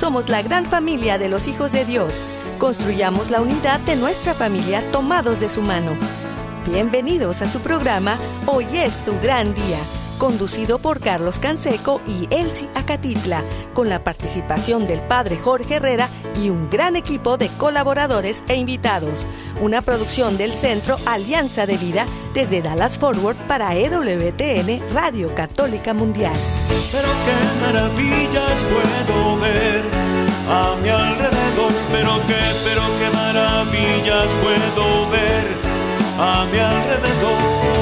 somos la gran familia de los hijos de Dios. Construyamos la unidad de nuestra familia tomados de su mano. Bienvenidos a su programa Hoy es tu gran día, conducido por Carlos Canseco y Elsie Acatitla, con la participación del Padre Jorge Herrera y un gran equipo de colaboradores e invitados. Una producción del Centro Alianza de Vida desde Dallas Fort Worth para EWTN Radio Católica Mundial. Pero qué maravillas puedo ver a mi alrededor, pero qué maravillas puedo ver a mi alrededor.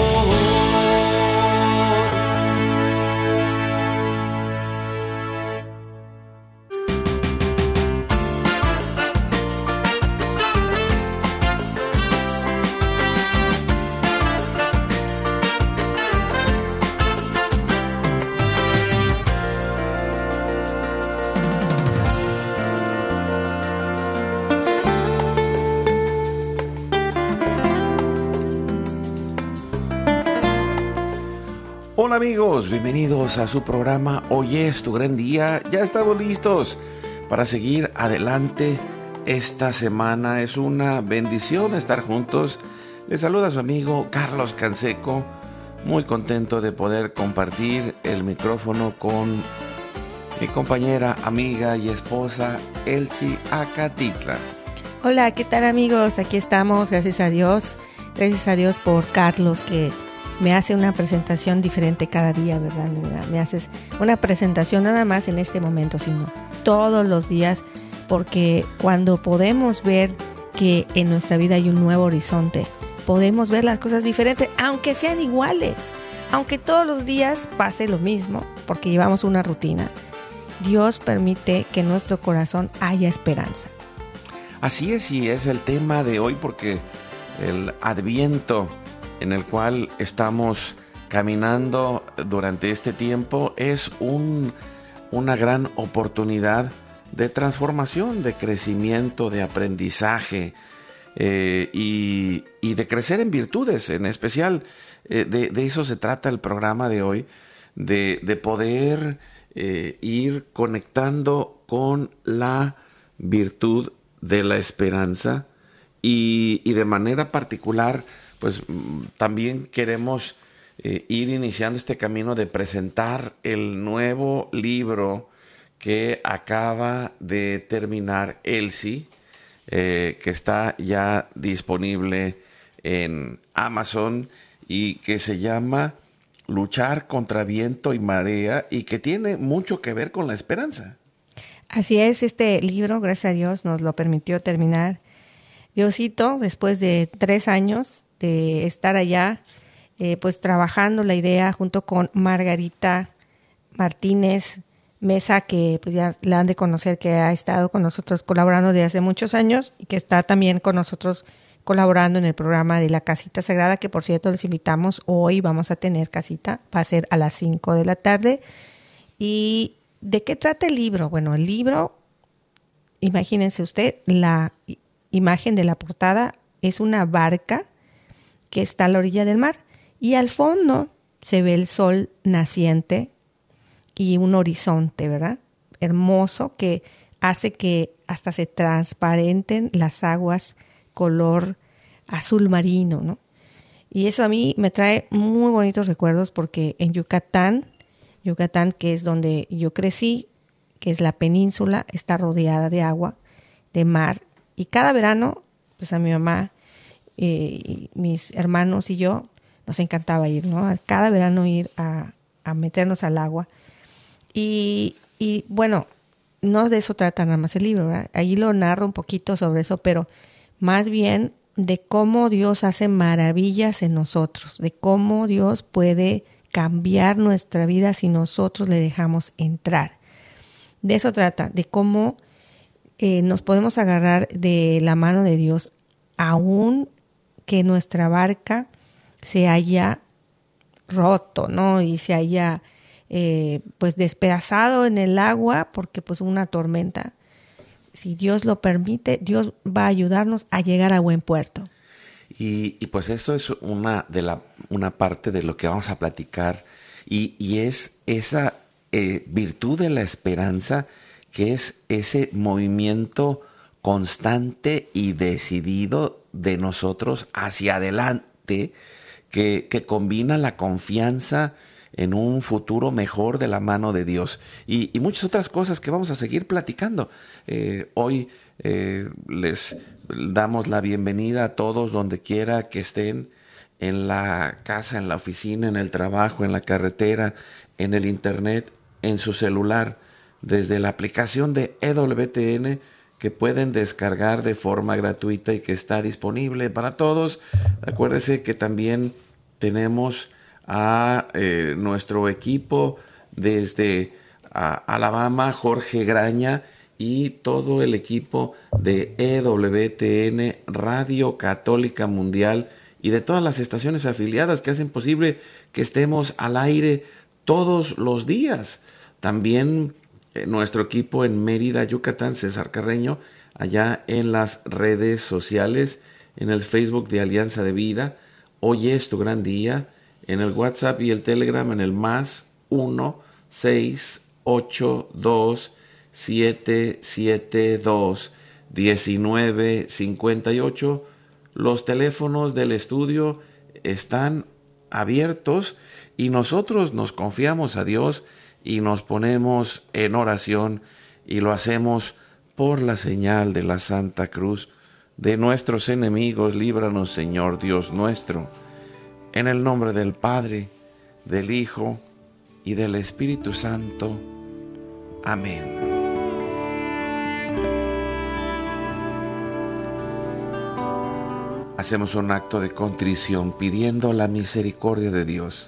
Hola amigos, bienvenidos a su programa Hoy es tu gran día. Ya estamos listos para seguir adelante esta semana. Es una bendición estar juntos. Les saluda su amigo Carlos Canseco, muy contento de poder compartir el micrófono con mi compañera, amiga y esposa Elsie Acatitla. Hola, ¿qué tal amigos? Aquí estamos, gracias a Dios. Gracias a Dios por Carlos, que me hace una presentación diferente cada día, ¿verdad? Me haces una presentación nada más en este momento, sino todos los días, porque cuando podemos ver que en nuestra vida hay un nuevo horizonte, podemos ver las cosas diferentes, aunque sean iguales, aunque todos los días pase lo mismo, porque llevamos una rutina. Dios permite que en nuestro corazón haya esperanza. Así es, y es el tema de hoy, porque el Adviento en el cual estamos caminando durante este tiempo es una gran oportunidad de transformación, de crecimiento, de aprendizaje y de crecer en virtudes. En especial, de eso se trata el programa de hoy, de poder ir conectando con la virtud de la esperanza y de manera particular, pues también queremos ir iniciando este camino de presentar el nuevo libro que acaba de terminar Elsie, que está ya disponible en Amazon y que se llama Luchar contra viento y marea, y que tiene mucho que ver con la esperanza. Así es, este libro, gracias a Dios, nos lo permitió terminar Diosito después de 3 años de estar allá, pues trabajando la idea junto con Margarita Martínez Mesa, que pues ya la han de conocer, que ha estado con nosotros colaborando desde hace muchos años y que está también con nosotros colaborando en el programa de la Casita Sagrada, que por cierto les invitamos, hoy vamos a tener casita, va a ser a las 5 de la tarde. ¿Y de qué trata el libro? Bueno, el libro, imagínense usted, la imagen de la portada es una barca que está a la orilla del mar, y al fondo se ve el sol naciente y un horizonte, ¿verdad? Hermoso, que hace que hasta se transparenten las aguas color azul marino, ¿no? Y eso a mí me trae muy bonitos recuerdos, porque en Yucatán, que es donde yo crecí, que es la península, está rodeada de agua, de mar, y cada verano, pues a mi mamá, y mis hermanos y yo nos encantaba ir, ¿no? Cada verano ir a meternos al agua. Y bueno, no de eso trata nada más el libro, ¿verdad? Allí lo narro un poquito sobre eso, pero más bien de cómo Dios hace maravillas en nosotros, de cómo Dios puede cambiar nuestra vida si nosotros le dejamos entrar. De eso trata, de cómo nos podemos agarrar de la mano de Dios, aún que nuestra barca se haya roto, ¿no? Y se haya pues despedazado en el agua, porque pues una tormenta. Si Dios lo permite, Dios va a ayudarnos a llegar a buen puerto. Y pues eso es una parte de lo que vamos a platicar, y es esa virtud de la esperanza que es ese movimiento constante y decidido de nosotros hacia adelante, que combina la confianza en un futuro mejor de la mano de Dios y muchas otras cosas que vamos a seguir platicando. Hoy les damos la bienvenida a todos donde quiera que estén, en la casa, en la oficina, en el trabajo, en la carretera, en el internet, en su celular, desde la aplicación de EWTN, que pueden descargar de forma gratuita y que está disponible para todos. Acuérdense que también tenemos a nuestro equipo desde Alabama, Jorge Graña, y todo el equipo de EWTN, Radio Católica Mundial, y de todas las estaciones afiliadas que hacen posible que estemos al aire todos los días. También nuestro equipo en Mérida, Yucatán, César Carreño, allá en las redes sociales, en el Facebook de Alianza de Vida, Hoy es tu gran día, en el WhatsApp y el Telegram en el +1 682 772 1958. Los teléfonos del estudio están abiertos y nosotros nos confiamos a Dios y nos ponemos en oración y lo hacemos por la señal de la Santa Cruz. De nuestros enemigos, líbranos, Señor Dios nuestro. En el nombre del Padre, del Hijo y del Espíritu Santo. Amén. Hacemos un acto de contrición pidiendo la misericordia de Dios.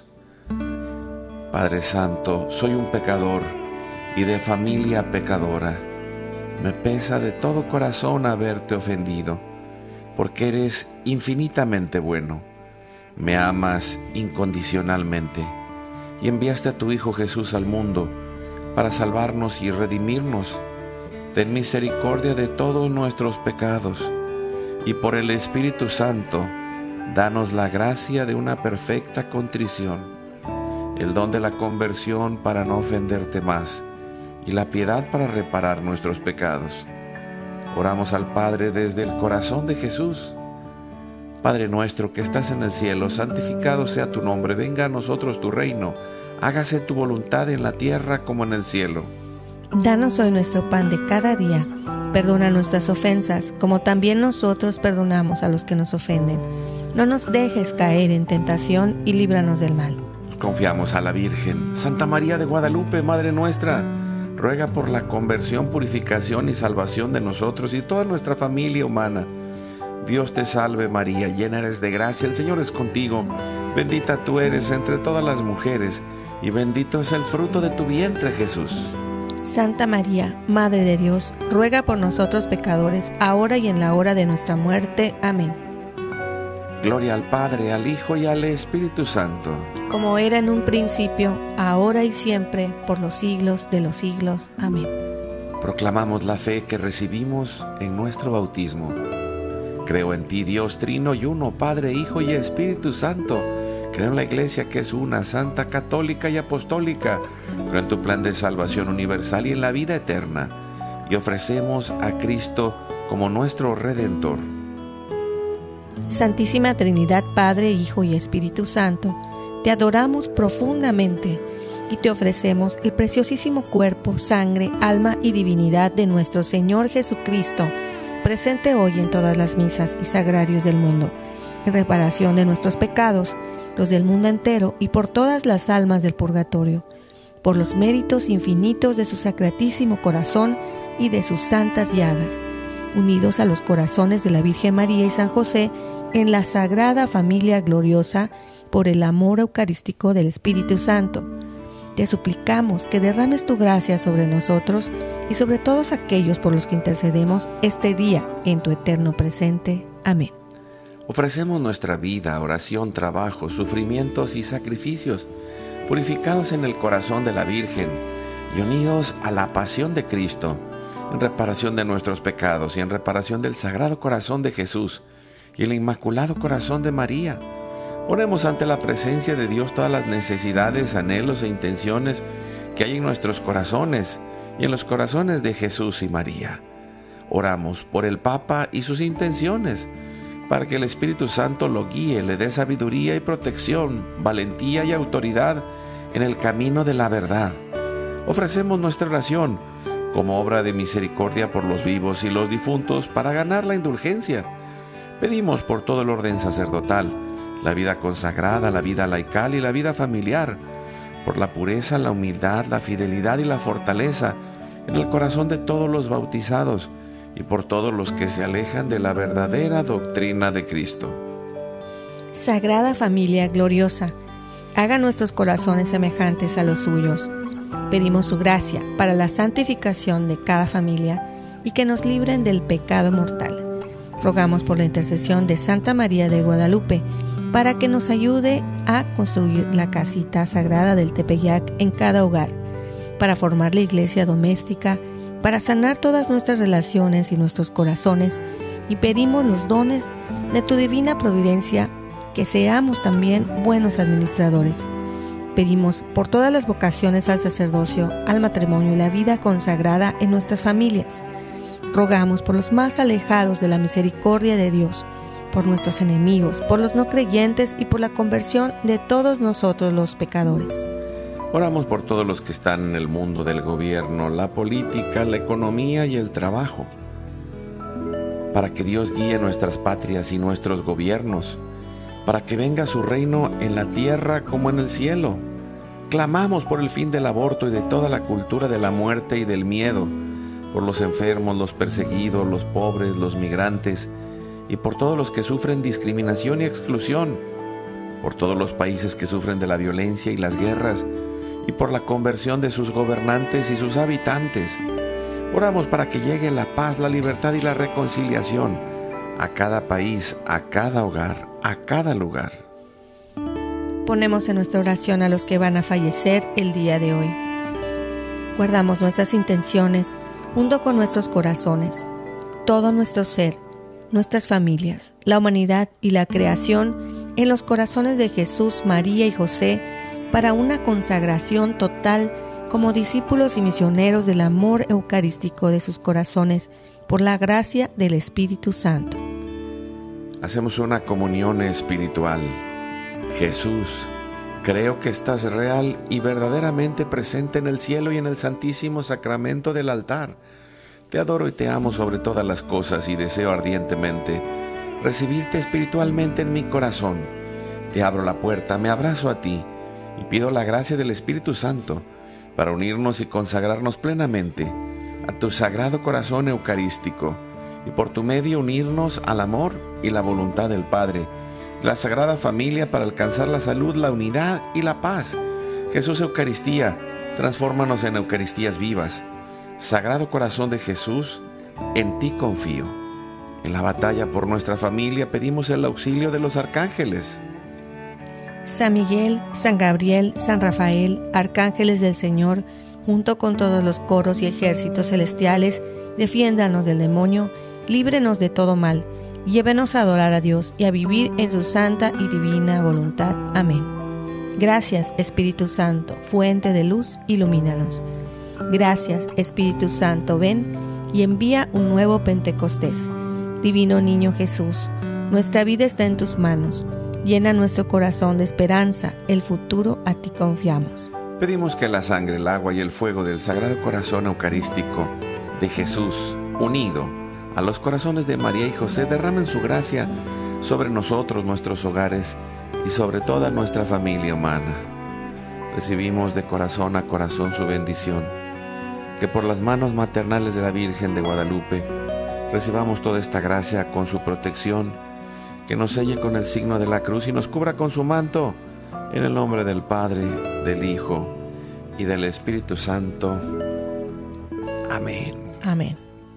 Padre Santo, soy un pecador y de familia pecadora. Me pesa de todo corazón haberte ofendido, porque eres infinitamente bueno. Me amas incondicionalmente y enviaste a tu Hijo Jesús al mundo para salvarnos y redimirnos. Ten misericordia de todos nuestros pecados y por el Espíritu Santo, danos la gracia de una perfecta contrición, el don de la conversión para no ofenderte más y la piedad para reparar nuestros pecados. Oramos al Padre desde el corazón de Jesús. Padre nuestro que estás en el cielo, santificado sea tu nombre, venga a nosotros tu reino, hágase tu voluntad en la tierra como en el cielo. Danos hoy nuestro pan de cada día. Perdona nuestras ofensas, como también nosotros perdonamos a los que nos ofenden. No nos dejes caer en tentación y líbranos del mal. Confiamos a la Virgen. Santa María de Guadalupe, Madre nuestra, ruega por la conversión, purificación y salvación de nosotros y toda nuestra familia humana. Dios te salve María, llena eres de gracia, el Señor es contigo. Bendita tú eres entre todas las mujeres y bendito es el fruto de tu vientre, Jesús. Santa María, Madre de Dios, ruega por nosotros pecadores, ahora y en la hora de nuestra muerte. Amén. Gloria al Padre, al Hijo y al Espíritu Santo. Como era en un principio, ahora y siempre, por los siglos de los siglos. Amén. Proclamamos la fe que recibimos en nuestro bautismo. Creo en ti, Dios trino y uno, Padre, Hijo y Espíritu Santo. Creo en la Iglesia que es una, santa, católica y apostólica. Creo en tu plan de salvación universal y en la vida eterna. Y ofrecemos a Cristo como nuestro Redentor. Santísima Trinidad, Padre, Hijo y Espíritu Santo, te adoramos profundamente y te ofrecemos el preciosísimo cuerpo, sangre, alma y divinidad de nuestro Señor Jesucristo, presente hoy en todas las misas y sagrarios del mundo, en reparación de nuestros pecados, los del mundo entero y por todas las almas del purgatorio, por los méritos infinitos de su sacratísimo corazón y de sus santas llagas, unidos a los corazones de la Virgen María y San José, en la sagrada familia gloriosa, por el amor eucarístico del Espíritu Santo. Te suplicamos que derrames tu gracia sobre nosotros y sobre todos aquellos por los que intercedemos este día en tu eterno presente. Amén. Ofrecemos nuestra vida, oración, trabajo, sufrimientos y sacrificios, purificados en el corazón de la Virgen y unidos a la pasión de Cristo, en reparación de nuestros pecados y en reparación del Sagrado Corazón de Jesús y el Inmaculado Corazón de María. Ponemos ante la presencia de Dios todas las necesidades, anhelos e intenciones que hay en nuestros corazones y en los corazones de Jesús y María. Oramos por el Papa y sus intenciones, para que el Espíritu Santo lo guíe, le dé sabiduría y protección, valentía y autoridad en el camino de la verdad. Ofrecemos nuestra oración como obra de misericordia por los vivos y los difuntos para ganar la indulgencia. Pedimos por todo el orden sacerdotal, la vida consagrada, la vida laical y la vida familiar, por la pureza, la humildad, la fidelidad y la fortaleza en el corazón de todos los bautizados y por todos los que se alejan de la verdadera doctrina de Cristo. Sagrada Familia gloriosa, haga nuestros corazones semejantes a los suyos. Pedimos su gracia para la santificación de cada familia y que nos libren del pecado mortal. Rogamos por la intercesión de Santa María de Guadalupe para que nos ayude a construir la casita sagrada del Tepeyac en cada hogar, para formar la iglesia doméstica, para sanar todas nuestras relaciones y nuestros corazones, y pedimos los dones de tu divina providencia, que seamos también buenos administradores. Pedimos por todas las vocaciones al sacerdocio, al matrimonio y la vida consagrada en nuestras familias. Rogamos por los más alejados de la misericordia de Dios, por nuestros enemigos, por los no creyentes y por la conversión de todos nosotros los pecadores. Oramos por todos los que están en el mundo del gobierno, la política, la economía y el trabajo, para que Dios guíe nuestras patrias y nuestros gobiernos, para que venga su reino en la tierra como en el cielo. Clamamos por el fin del aborto y de toda la cultura de la muerte y del miedo, por los enfermos, los perseguidos, los pobres, los migrantes, y por todos los que sufren discriminación y exclusión, por todos los países que sufren de la violencia y las guerras, y por la conversión de sus gobernantes y sus habitantes. Oramos para que llegue la paz, la libertad y la reconciliación a cada país, a cada hogar, a cada lugar. Ponemos en nuestra oración a los que van a fallecer el día de hoy. Guardamos nuestras intenciones junto con nuestros corazones, todo nuestro ser, nuestras familias, la humanidad y la creación en los corazones de Jesús, María y José, para una consagración total como discípulos y misioneros del amor eucarístico de sus corazones por la gracia del Espíritu Santo. Hacemos una comunión espiritual. Jesús, creo que estás real y verdaderamente presente en el cielo y en el santísimo sacramento del altar. Te adoro y te amo sobre todas las cosas y deseo ardientemente recibirte espiritualmente en mi corazón. Te abro la puerta, me abrazo a ti y pido la gracia del Espíritu Santo para unirnos y consagrarnos plenamente a tu sagrado corazón eucarístico y por tu medio unirnos al amor y la voluntad del Padre, la Sagrada Familia para alcanzar la salud, la unidad y la paz. Jesús Eucaristía, transfórmanos en Eucaristías vivas. Sagrado Corazón de Jesús, en ti confío. En la batalla por nuestra familia pedimos el auxilio de los arcángeles. San Miguel, San Gabriel, San Rafael, arcángeles del Señor, junto con todos los coros y ejércitos celestiales, defiéndanos del demonio, líbrenos de todo mal, llévenos a adorar a Dios y a vivir en su santa y divina voluntad. Amén. Gracias, Espíritu Santo, fuente de luz, ilumínanos. Gracias, Espíritu Santo, ven y envía un nuevo Pentecostés. Divino Niño Jesús, nuestra vida está en tus manos. Llena nuestro corazón de esperanza, el futuro a ti confiamos. Pedimos que la sangre, el agua y el fuego del Sagrado Corazón Eucarístico de Jesús, unido a los corazones de María y José, derramen su gracia sobre nosotros, nuestros hogares y sobre toda nuestra familia humana. Recibimos de corazón a corazón su bendición. Que por las manos maternales de la Virgen de Guadalupe recibamos toda esta gracia con su protección, que nos selle con el signo de la cruz y nos cubra con su manto, en el nombre del Padre, del Hijo y del Espíritu Santo. Amén. Amén.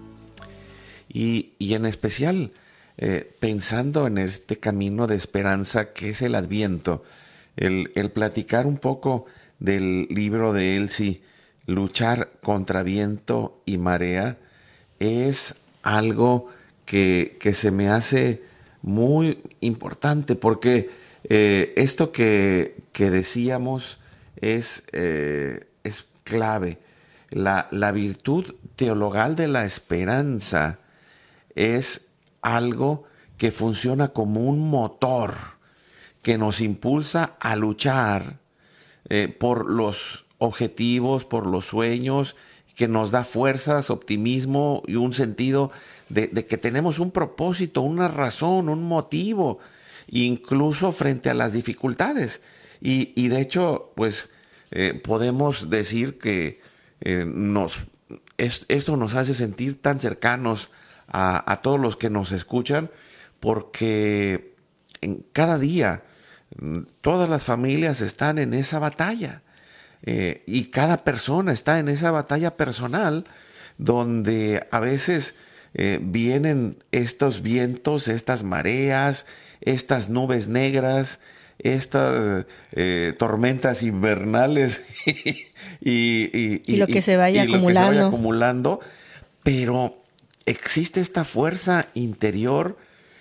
Y en especial, pensando en este camino de esperanza que es el Adviento, el platicar un poco del libro de Elsie, Luchar contra viento y marea, es algo que se me hace muy importante, porque esto que decíamos es clave. la virtud teologal de la esperanza es algo que funciona como un motor que nos impulsa a luchar por los objetivos, por los sueños, que nos da fuerzas, optimismo y un sentido de que tenemos un propósito, una razón, un motivo, incluso frente a las dificultades. Y de hecho, pues podemos decir que esto nos hace sentir tan cercanos a todos los que nos escuchan, porque en cada día todas las familias están en esa batalla. Y cada persona está en esa batalla personal donde a veces vienen estos vientos, estas mareas, estas nubes negras, estas tormentas invernales y lo que se vaya acumulando, pero existe esta fuerza interior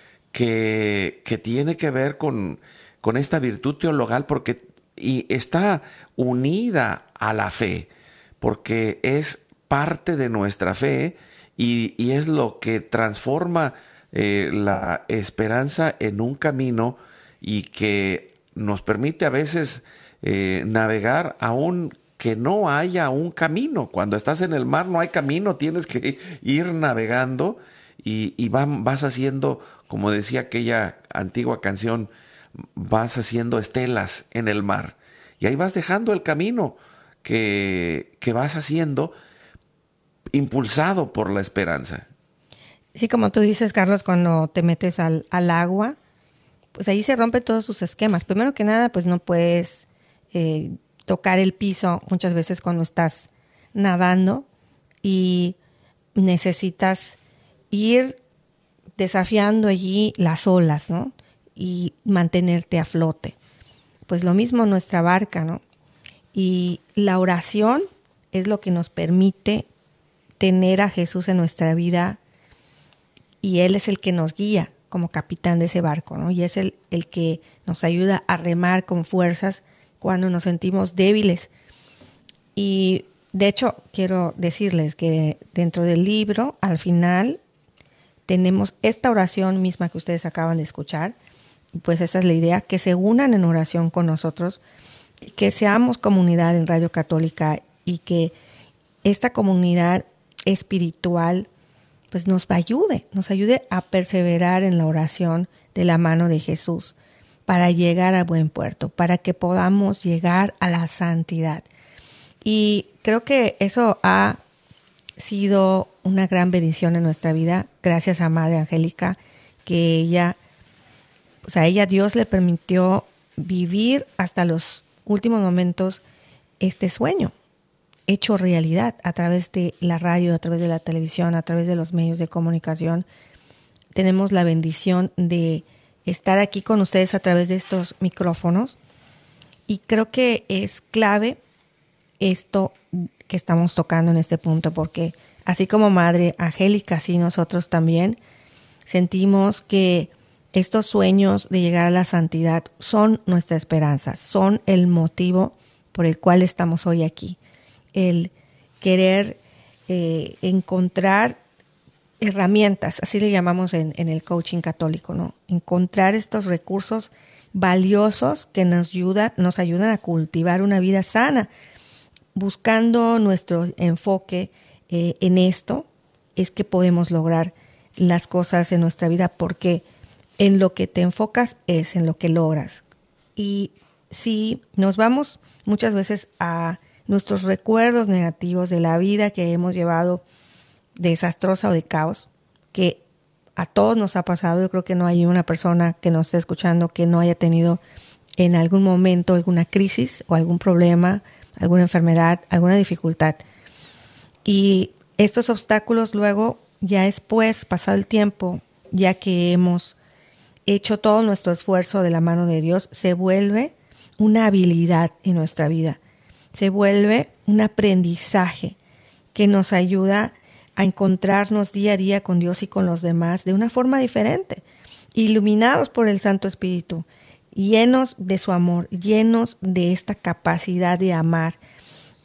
que tiene que ver con esta virtud teologal, y está unida a la fe, porque es parte de nuestra fe y es lo que transforma la esperanza en un camino y que nos permite a veces navegar aún que no haya un camino. Cuando estás en el mar no hay camino, tienes que ir navegando y vas haciendo, como decía aquella antigua canción, vas haciendo estelas en el mar. Y ahí vas dejando el camino que vas haciendo, impulsado por la esperanza. Sí, como tú dices, Carlos, cuando te metes al agua, pues ahí se rompen todos sus esquemas. Primero que nada, pues no puedes tocar el piso muchas veces cuando estás nadando y necesitas ir desafiando allí las olas, ¿no? Y mantenerte a flote. Pues lo mismo nuestra barca, ¿no? Y la oración es lo que nos permite tener a Jesús en nuestra vida, y Él es el que nos guía como capitán de ese barco, ¿no? Y es el que nos ayuda a remar con fuerzas cuando nos sentimos débiles. Y de hecho, quiero decirles que dentro del libro, al final, tenemos esta oración misma que ustedes acaban de escuchar. Pues esa es la idea, que se unan en oración con nosotros, que seamos comunidad en Radio Católica y que esta comunidad espiritual pues nos ayude a perseverar en la oración de la mano de Jesús para llegar a buen puerto, para que podamos llegar a la santidad. Y creo que eso ha sido una gran bendición en nuestra vida, gracias a Madre Angélica, que ella, pues a ella Dios le permitió vivir hasta los últimos momentos este sueño hecho realidad a través de la radio, a través de la televisión, a través de los medios de comunicación. Tenemos la bendición de estar aquí con ustedes a través de estos micrófonos, y creo que es clave esto que estamos tocando en este punto, porque así como Madre Angélica, así nosotros también sentimos que estos sueños de llegar a la santidad son nuestra esperanza, son el motivo por el cual estamos hoy aquí. El querer encontrar herramientas, así le llamamos en el coaching católico, ¿no? Encontrar estos recursos valiosos que nos ayudan a cultivar una vida sana. Buscando nuestro enfoque en esto, es que podemos lograr las cosas en nuestra vida, porque en lo que te enfocas es en lo que logras. Y si nos vamos muchas veces a nuestros recuerdos negativos de la vida que hemos llevado desastrosa o de caos, que a todos nos ha pasado, yo creo que no hay una persona que nos esté escuchando que no haya tenido en algún momento alguna crisis o algún problema, alguna enfermedad, alguna dificultad. Y estos obstáculos luego, ya después, pasado el tiempo, ya que hemos hecho todo nuestro esfuerzo de la mano de Dios, se vuelve una habilidad en nuestra vida. Se vuelve un aprendizaje que nos ayuda a encontrarnos día a día con Dios y con los demás de una forma diferente, iluminados por el Santo Espíritu, llenos de su amor, llenos de esta capacidad de amar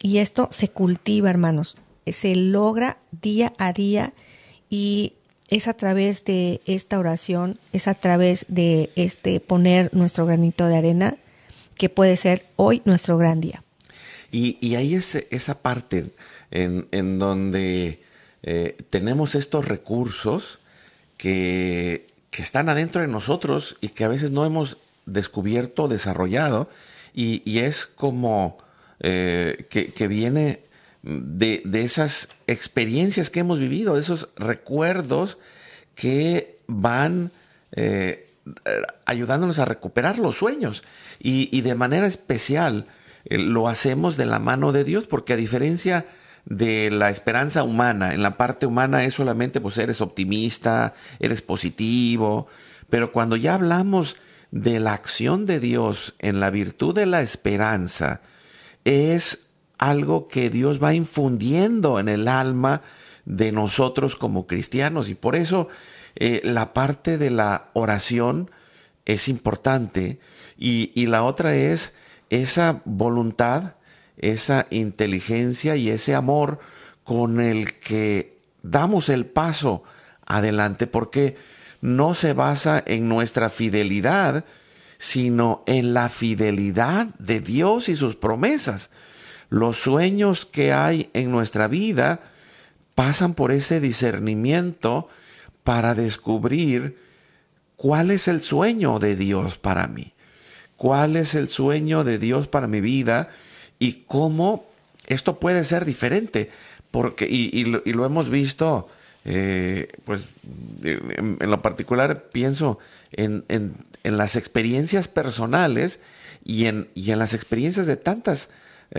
Y esto se cultiva, hermanos, se logra día a día, y es a través de esta oración, es a través de poner nuestro granito de arena, que puede ser hoy nuestro gran día. Y ahí es esa parte en donde tenemos estos recursos que están adentro de nosotros y que a veces no hemos descubierto, desarrollado, y es como que viene de esas experiencias que hemos vivido, de esos recuerdos que van ayudándonos a recuperar los sueños. Y de manera especial lo hacemos de la mano de Dios, porque a diferencia de la esperanza humana, en la parte humana es solamente pues eres optimista, eres positivo, pero cuando ya hablamos de la acción de Dios en la virtud de la esperanza, es algo que Dios va infundiendo en el alma de nosotros como cristianos, y por eso la parte de la oración es importante, y la otra es esa voluntad, esa inteligencia y ese amor con el que damos el paso adelante, porque no se basa en nuestra fidelidad, sino en la fidelidad de Dios y sus promesas. Los sueños que hay en nuestra vida pasan por ese discernimiento para descubrir cuál es el sueño de Dios para mí, cuál es el sueño de Dios para mi vida, y cómo esto puede ser diferente, porque y lo hemos visto, pues en lo particular pienso en las experiencias personales y en las experiencias de tantas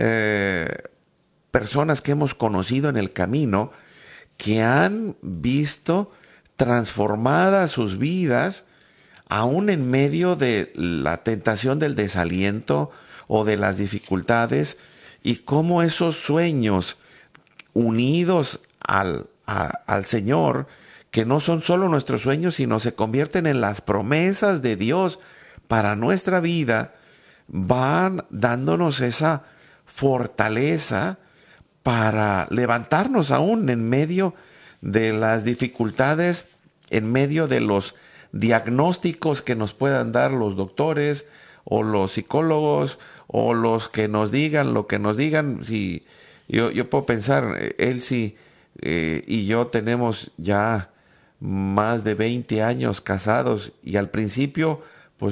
personas que hemos conocido en el camino, que han visto transformadas sus vidas aún en medio de la tentación del desaliento o de las dificultades, y cómo esos sueños unidos al Señor, que no son solo nuestros sueños, sino se convierten en las promesas de Dios para nuestra vida, van dándonos esa fortaleza para levantarnos aún en medio de las dificultades, en medio de los diagnósticos que nos puedan dar los doctores o los psicólogos o los que nos digan lo que nos digan. Si yo puedo pensar, Elsie y yo tenemos ya más de 20 años casados, y al principio pues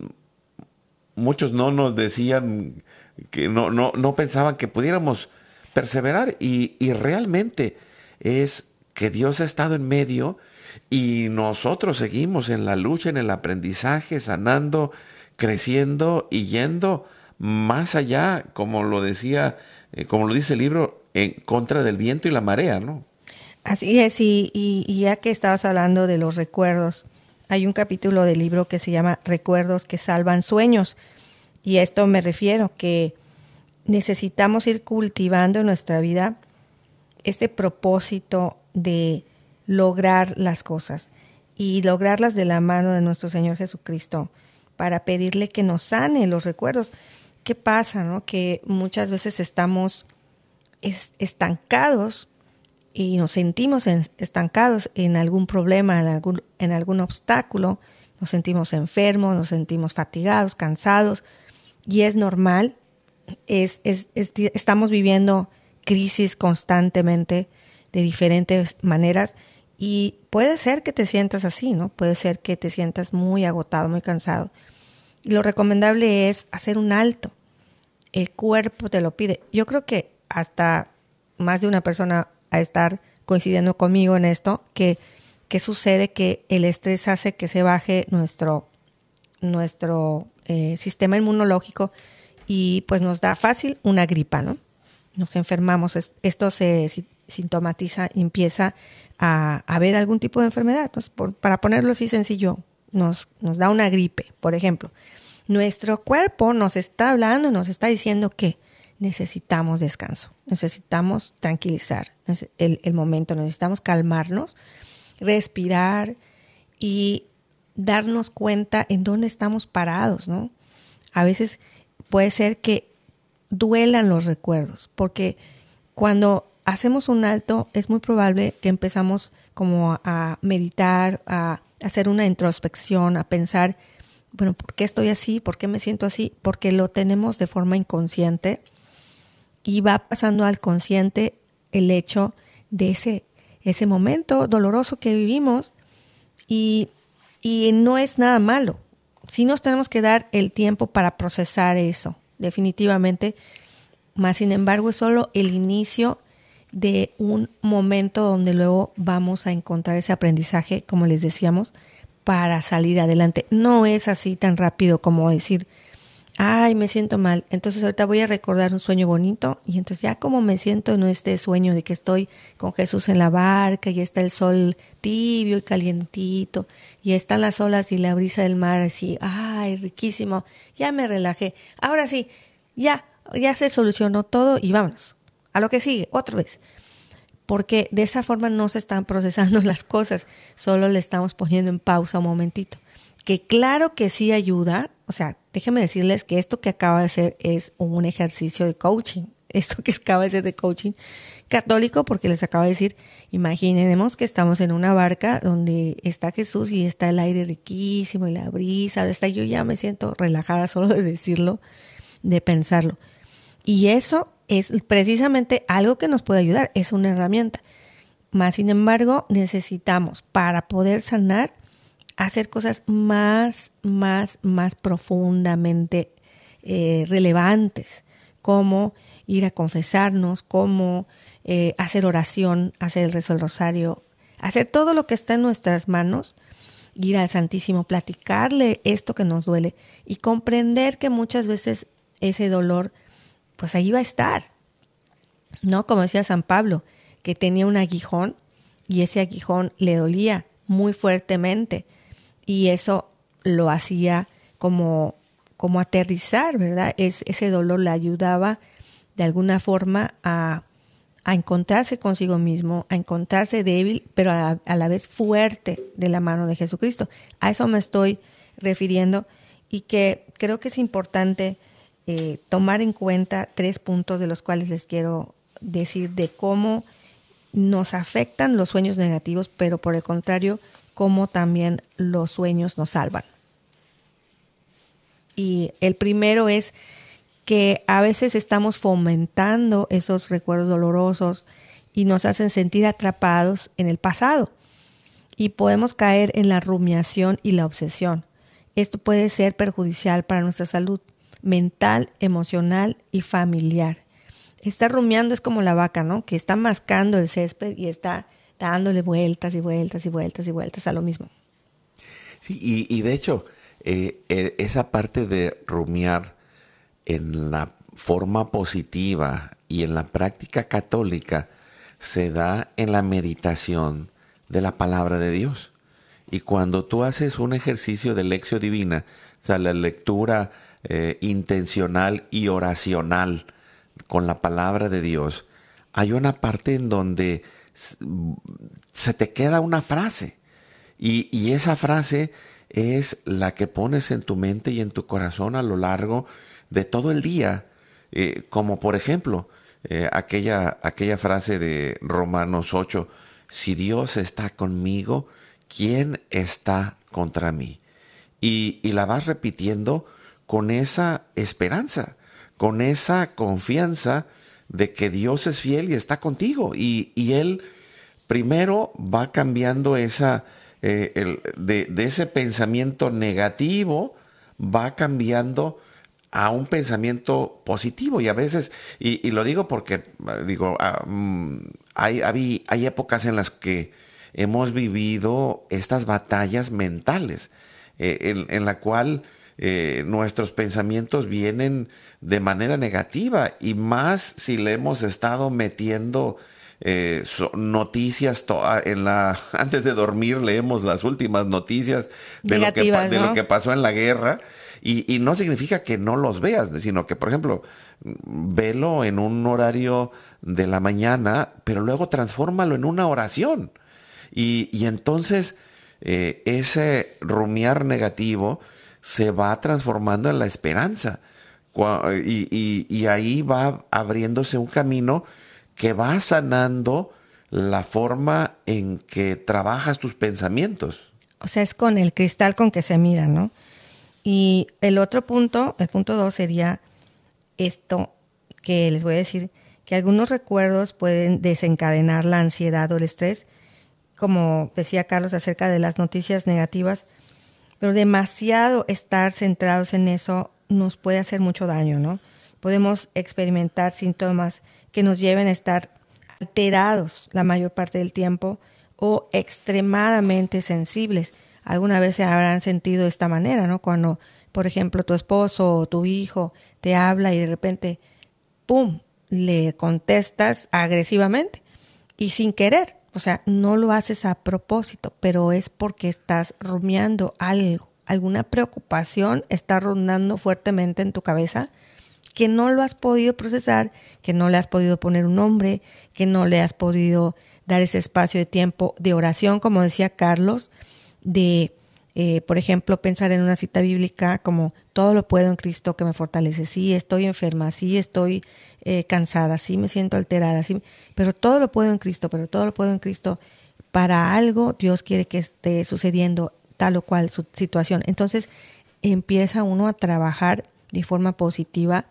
muchos no nos decían, que no pensaban que pudiéramos perseverar, y realmente es que Dios ha estado en medio, y nosotros seguimos en la lucha, en el aprendizaje, sanando, creciendo y yendo más allá, como lo decía, como lo dice el libro, en contra del viento y la marea, ¿no? Así es, y ya que estabas hablando de los recuerdos, hay un capítulo del libro que se llama Recuerdos que salvan sueños, y a esto me refiero, que necesitamos ir cultivando en nuestra vida este propósito de lograr las cosas y lograrlas de la mano de nuestro Señor Jesucristo, para pedirle que nos sane los recuerdos. ¿Qué pasa, no? Que muchas veces estamos estancados y nos sentimos estancados en algún problema, en algún obstáculo, nos sentimos enfermos, nos sentimos fatigados, cansados, y es normal. Estamos viviendo crisis constantemente de diferentes maneras, y puede ser que te sientas así, ¿no? Puede ser que te sientas muy agotado, muy cansado. Y lo recomendable es hacer un alto. El cuerpo te lo pide. Yo creo que hasta más de una persona a estar coincidiendo conmigo en esto, que sucede que el estrés hace que se baje nuestro sistema inmunológico, y pues nos da fácil una gripa, ¿no? Nos enfermamos. Esto se sintomatiza, empieza a haber algún tipo de enfermedad. Entonces, para ponerlo así sencillo, nos da una gripe, por ejemplo. Nuestro cuerpo nos está hablando, nos está diciendo que necesitamos descanso, necesitamos tranquilizar el momento, necesitamos calmarnos, respirar y darnos cuenta en dónde estamos parados, ¿no? A veces puede ser que duelan los recuerdos, porque cuando hacemos un alto es muy probable que empezamos como a meditar, a hacer una introspección, a pensar, bueno, ¿por qué estoy así? ¿Por qué me siento así? Porque lo tenemos de forma inconsciente y va pasando al consciente el hecho de ese momento doloroso que vivimos y no es nada malo. Sí nos tenemos que dar el tiempo para procesar eso, definitivamente. Más sin embargo, es solo el inicio de un momento donde luego vamos a encontrar ese aprendizaje, como les decíamos, para salir adelante. No es así tan rápido como decir, ay, me siento mal, entonces ahorita voy a recordar un sueño bonito y entonces ya como me siento en este sueño de que estoy con Jesús en la barca y está el sol tibio y calientito y están las olas y la brisa del mar así, ay, riquísimo, ya me relajé, ahora sí, ya se solucionó todo y vámonos a lo que sigue, otra vez. Porque de esa forma no se están procesando las cosas, solo le estamos poniendo en pausa un momentito. Que claro que sí ayuda, o sea, déjenme decirles que esto que acaba de hacer es un ejercicio de coaching, esto que acaba de ser de coaching católico, porque les acabo de decir, imaginemos que estamos en una barca donde está Jesús y está el aire riquísimo y la brisa, yo ya me siento relajada solo de decirlo, de pensarlo. Y eso es precisamente algo que nos puede ayudar, es una herramienta. Más sin embargo, necesitamos para poder sanar, hacer cosas más profundamente relevantes, como ir a confesarnos, como hacer oración, hacer el rezo del rosario, hacer todo lo que está en nuestras manos, ir al Santísimo, platicarle esto que nos duele y comprender que muchas veces ese dolor pues ahí va a estar, ¿no? Como decía San Pablo, que tenía un aguijón y ese aguijón le dolía muy fuertemente y eso lo hacía como aterrizar, ¿verdad? Ese dolor le ayudaba de alguna forma a encontrarse consigo mismo, a encontrarse débil, pero a la vez fuerte de la mano de Jesucristo. A eso me estoy refiriendo y que creo que es importante tomar en cuenta 3 puntos de los cuales les quiero decir de cómo nos afectan los sueños negativos, pero por el contrario, cómo también los sueños nos salvan. Y el primero es que a veces estamos fomentando esos recuerdos dolorosos y nos hacen sentir atrapados en el pasado y podemos caer en la rumiación y la obsesión. Esto puede ser perjudicial para nuestra salud mental, emocional y familiar. Estar rumiando es como la vaca, ¿no? Que está mascando el césped y está dándole vueltas y vueltas y vueltas y vueltas a lo mismo. Sí, y de hecho, esa parte de rumiar en la forma positiva y en la práctica católica se da en la meditación de la palabra de Dios. Y cuando tú haces un ejercicio de lección divina, o sea, la lectura intencional y oracional con la palabra de Dios, hay una parte en donde se te queda una frase y esa frase es la que pones en tu mente y en tu corazón a lo largo de todo el día, como por ejemplo aquella frase de Romanos 8, si Dios está conmigo, ¿quién está contra mí? Y la vas repitiendo con esa esperanza, con esa confianza de que Dios es fiel y está contigo. Y Él primero va cambiando de ese pensamiento negativo, va cambiando a un pensamiento positivo. Y a veces, y lo digo porque hay épocas en las que hemos vivido estas batallas mentales, en la cual nuestros pensamientos vienen de manera negativa y más si le hemos estado metiendo noticias antes de dormir leemos las últimas noticias de lo que pasó en la guerra y no significa que no los veas, sino que por ejemplo velo en un horario de la mañana, pero luego transfórmalo en una oración y entonces ese rumiar negativo se va transformando en la esperanza Y ahí va abriéndose un camino que va sanando la forma en que trabajas tus pensamientos. O sea, es con el cristal con que se mira, ¿no? Y el otro punto, el punto 2, sería esto que les voy a decir, que algunos recuerdos pueden desencadenar la ansiedad o el estrés, como decía Carlos acerca de las noticias negativas, pero demasiado estar centrados en eso nos puede hacer mucho daño, ¿no? Podemos experimentar síntomas que nos lleven a estar alterados la mayor parte del tiempo o extremadamente sensibles. Alguna vez se habrán sentido de esta manera, ¿no? Cuando, por ejemplo, tu esposo o tu hijo te habla y de repente, ¡pum!, le contestas agresivamente y sin querer. O sea, no lo haces a propósito, pero es porque estás rumiando algo, alguna preocupación está rondando fuertemente en tu cabeza que no lo has podido procesar, que no le has podido poner un nombre, que no le has podido dar ese espacio de tiempo de oración, como decía Carlos, de, por ejemplo, pensar en una cita bíblica como todo lo puedo en Cristo que me fortalece. Sí, estoy enferma, sí, estoy cansada, sí, me siento alterada, sí, pero todo lo puedo en Cristo, pero todo lo puedo en Cristo. Para algo Dios quiere que esté sucediendo tal o cual su situación. Entonces empieza uno a trabajar de forma positiva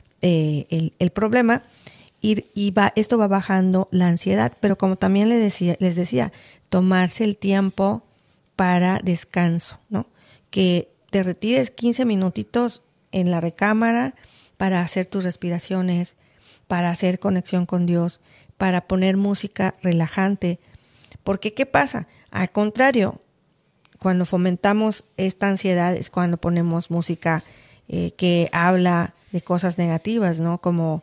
el problema y esto va bajando la ansiedad, pero como también les decía, tomarse el tiempo para descanso, ¿no? Que te retires 15 minutitos en la recámara para hacer tus respiraciones, para hacer conexión con Dios, para poner música relajante. Porque, ¿qué pasa? Al contrario, cuando fomentamos esta ansiedad es cuando ponemos música que habla de cosas negativas, ¿no? Como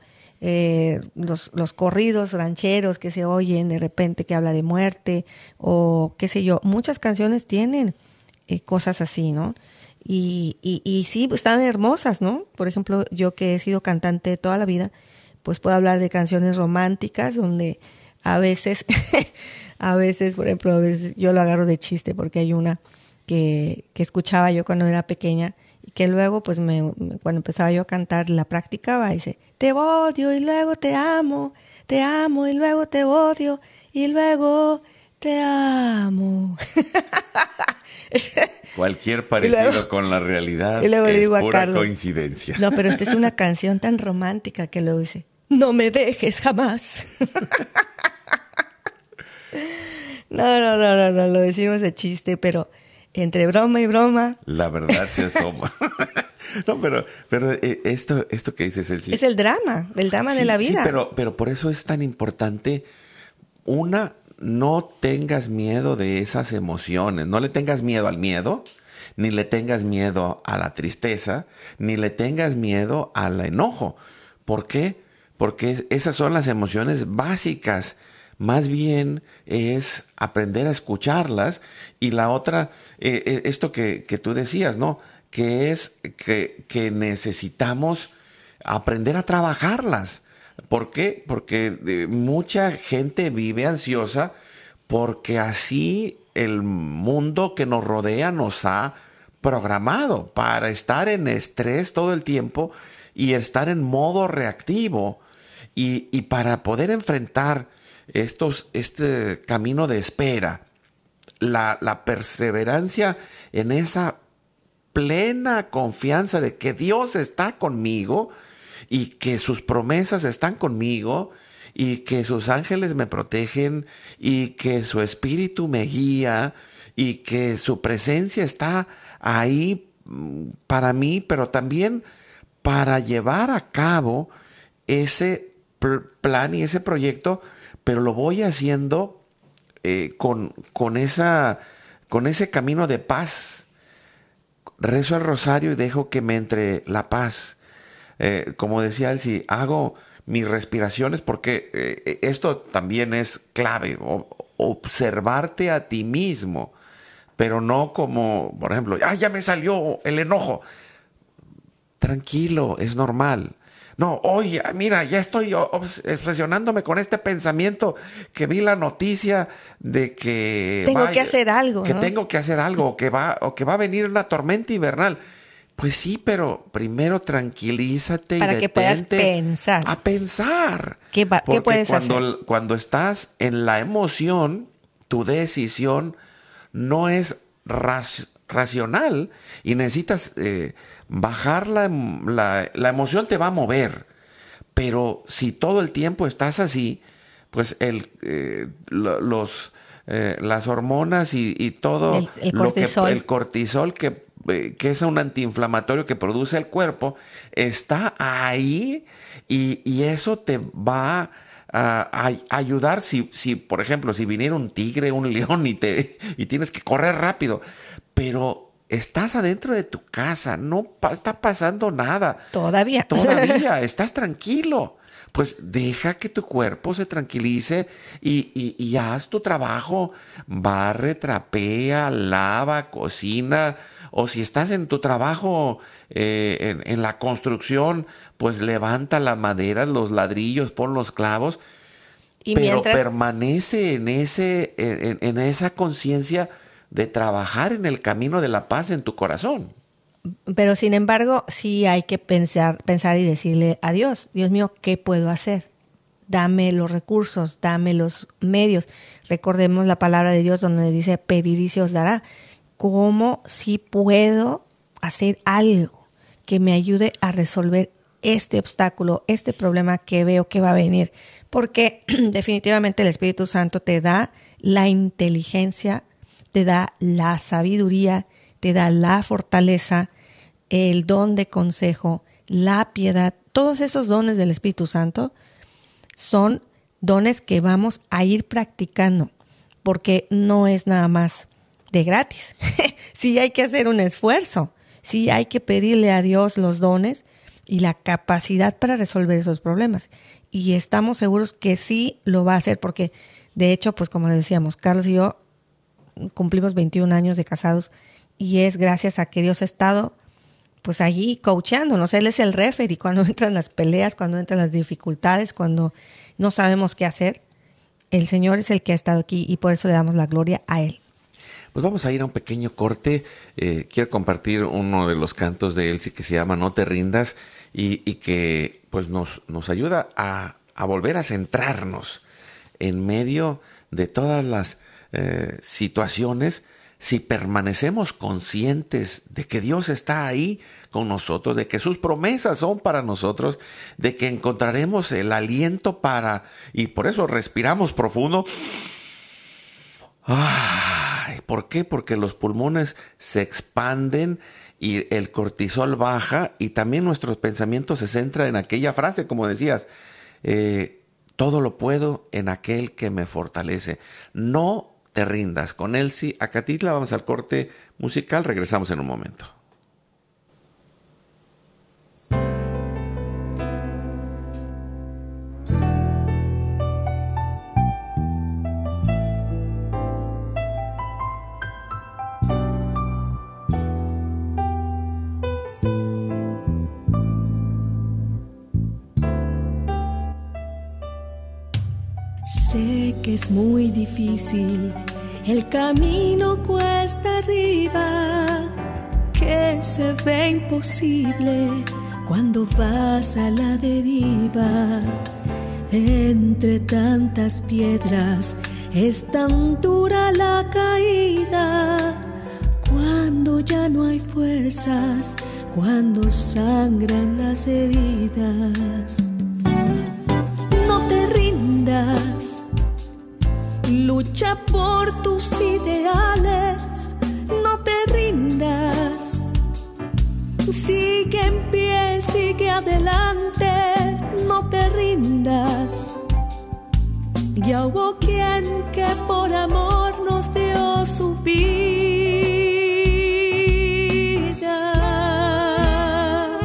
los corridos rancheros que se oyen de repente que habla de muerte o qué sé yo. Muchas canciones tienen cosas así, ¿no? Y sí, están hermosas, ¿no? Por ejemplo, yo que he sido cantante toda la vida, pues puedo hablar de canciones románticas donde a veces, por ejemplo, a veces yo lo agarro de chiste porque hay una que escuchaba yo cuando era pequeña y que luego, pues, cuando empezaba yo a cantar, la practicaba y dice, te odio y luego te amo y luego te odio y luego te amo. Cualquier parecido con la realidad y luego es le digo pura a Carlos, coincidencia. No, pero esta es una canción tan romántica que luego dice, no me dejes jamás. No, lo decimos de chiste, pero entre broma y broma. La verdad se asoma. No, pero esto que dices, Elsie, es el drama de la vida. Sí, pero por eso es tan importante, no tengas miedo de esas emociones, no le tengas miedo al miedo, ni le tengas miedo a la tristeza, ni le tengas miedo al enojo. ¿Por qué? Porque esas son las emociones básicas. Más bien es aprender a escucharlas. Y la otra, esto que tú decías, ¿no? Que es que necesitamos aprender a trabajarlas. ¿Por qué? Porque mucha gente vive ansiosa porque así el mundo que nos rodea nos ha programado para estar en estrés todo el tiempo y estar en modo reactivo. Y para poder enfrentar este camino de espera, la perseverancia en esa plena confianza de que Dios está conmigo y que sus promesas están conmigo y que sus ángeles me protegen y que su espíritu me guía y que su presencia está ahí para mí, pero también para llevar a cabo ese plan y ese proyecto, pero lo voy haciendo con ese camino de paz. Rezo el rosario y dejo que me entre la paz. Como decía Elsie, hago mis respiraciones porque esto también es clave, observarte a ti mismo, pero no como, por ejemplo, ya me salió el enojo. Tranquilo, es normal. No, oye, mira, ya estoy obsesionándome con este pensamiento que vi la noticia de que tengo que hacer algo, que ¿no? tengo que hacer algo, o que va a venir una tormenta invernal. Pues sí, pero primero tranquilízate para y que puedas detente a pensar. ¿Qué puedes hacer? Cuando estás en la emoción, tu decisión no es racional y necesitas bajar la emoción, te va a mover. Pero si todo el tiempo estás así, pues las hormonas y todo el cortisol, que es un antiinflamatorio que produce el cuerpo, está ahí y eso te va a ayudar si, por ejemplo, si viniera un tigre, un león y tienes que correr rápido, pero estás adentro de tu casa, no está pasando nada. Todavía, estás tranquilo. Pues deja que tu cuerpo se tranquilice y haz tu trabajo. Barre, trapea, lava, cocina. O si estás en tu trabajo en la construcción, pues levanta la madera, los ladrillos, pon los clavos. Pero permanece en esa conciencia de trabajar en el camino de la paz en tu corazón. Pero sin embargo, sí hay que pensar y decirle a Dios, Dios mío, ¿qué puedo hacer? Dame los recursos, dame los medios. Recordemos la palabra de Dios donde dice, pedid y se os dará. ¿Cómo sí puedo hacer algo que me ayude a resolver este obstáculo, este problema que veo que va a venir? Porque definitivamente el Espíritu Santo te da la inteligencia, te da la sabiduría, te da la fortaleza, el don de consejo, la piedad. Todos esos dones del Espíritu Santo son dones que vamos a ir practicando, porque no es nada más de gratis. Sí hay que hacer un esfuerzo, sí hay que pedirle a Dios los dones y la capacidad para resolver esos problemas. Y estamos seguros que sí lo va a hacer, porque de hecho, pues como les decíamos, Carlos y yo cumplimos 21 años de casados y es gracias a que Dios ha estado pues allí coacheándonos. Él es el referee cuando entran las peleas, cuando entran las dificultades, cuando no sabemos qué hacer. El Señor es el que ha estado aquí y por eso le damos la gloria a Él. Pues vamos a ir a un pequeño corte. Quiero compartir uno de los cantos de Elsie que se llama No te rindas y que pues nos ayuda a volver a centrarnos en medio de todas las situaciones. Si permanecemos conscientes de que Dios está ahí con nosotros, de que sus promesas son para nosotros, de que encontraremos el aliento y por eso respiramos profundo. ¿Por qué? Porque los pulmones se expanden y el cortisol baja y también nuestros pensamientos se centran en aquella frase, como decías, todo lo puedo en aquel que me fortalece. No te rindas. Con Elsie Acatitla vamos al corte musical, regresamos en un momento. Sé que es muy difícil, el camino cuesta arriba, que se ve imposible cuando vas a la deriva. Entre tantas piedras es tan dura la caída, cuando ya no hay fuerzas, cuando sangran las heridas. No te rindas, lucha por tus ideales, no te rindas, sigue en pie, sigue adelante, no te rindas. Ya hubo quien que por amor nos dio su vida.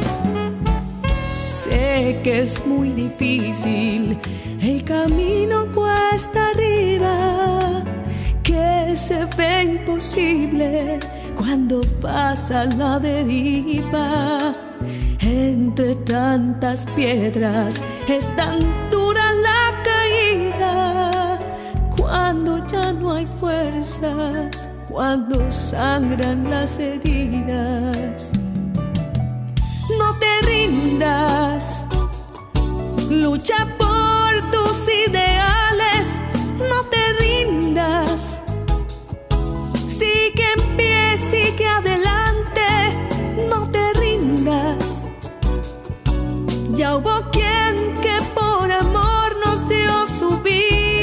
Sé que es muy difícil, el camino cuesta arriba, que se ve imposible cuando pasa la deriva. Entre tantas piedras es tan dura la caída, cuando ya no hay fuerzas, cuando sangran las heridas. rindas. Lucha por tus ideales, no te rindas. Sigue en pie, sigue adelante, no te rindas. Ya hubo quien que por amor nos dio su vida.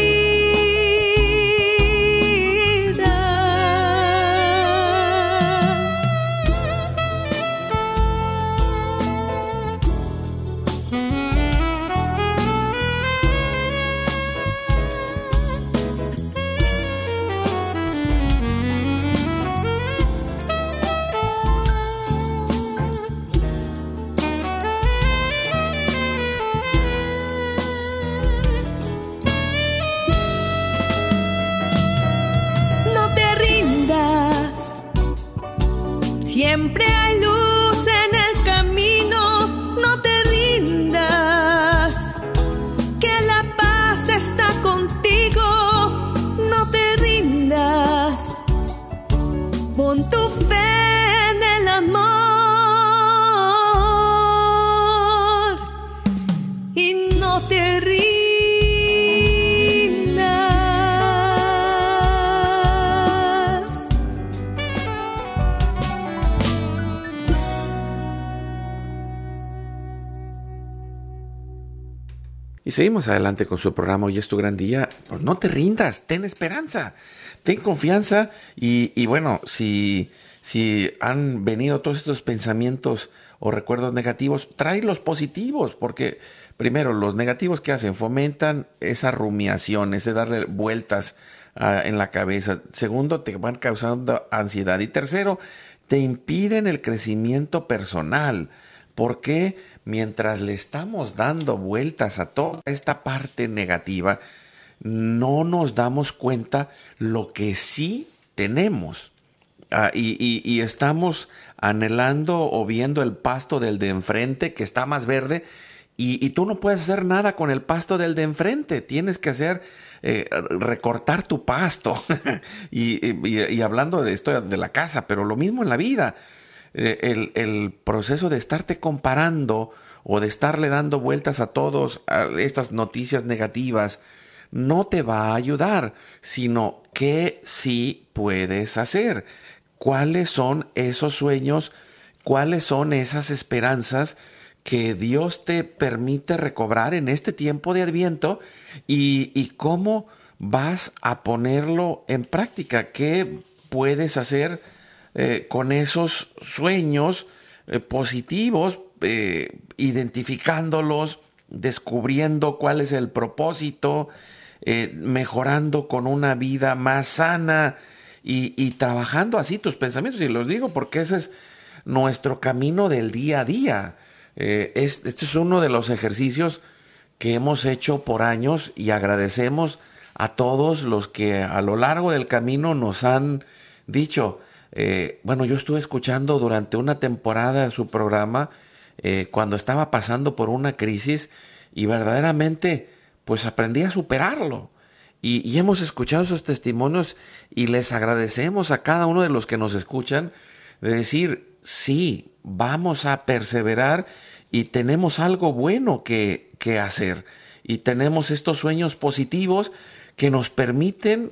Siempre hay luz en el camino, no te rindas. Que la paz está contigo, no te rindas. Pon tu fe en el amor y no te rindas. Y seguimos adelante con su programa Hoy es tu gran día. Pues no te rindas, ten esperanza, ten confianza y bueno, si han venido todos estos pensamientos o recuerdos negativos, trae los positivos, porque primero los negativos que hacen fomentan esa rumiación, ese darle vueltas en la cabeza. Segundo, te van causando ansiedad. Y tercero, te impiden el crecimiento personal. ¿Por qué? Mientras le estamos dando vueltas a toda esta parte negativa, no nos damos cuenta lo que sí tenemos. Y estamos anhelando o viendo el pasto del de enfrente que está más verde y tú no puedes hacer nada con el pasto del de enfrente. Tienes que hacer recortar tu pasto. y hablando de esto de la casa, pero lo mismo en la vida. El proceso de estarte comparando o de estarle dando vueltas a todas estas noticias negativas no te va a ayudar, sino que sí puedes hacer. ¿Cuáles son esos sueños? ¿Cuáles son esas esperanzas que Dios te permite recobrar en este tiempo de Adviento? ¿Y cómo vas a ponerlo en práctica? ¿Qué puedes hacer con esos sueños positivos, identificándolos, descubriendo cuál es el propósito, mejorando con una vida más sana y trabajando así tus pensamientos? Y los digo porque ese es nuestro camino del día a día. Este es uno de los ejercicios que hemos hecho por años y agradecemos a todos los que a lo largo del camino nos han dicho. Bueno, yo estuve escuchando durante una temporada su programa cuando estaba pasando por una crisis y verdaderamente pues aprendí a superarlo. Y hemos escuchado esos testimonios y les agradecemos a cada uno de los que nos escuchan de decir, sí, vamos a perseverar y tenemos algo bueno que hacer. Y tenemos estos sueños positivos que nos permiten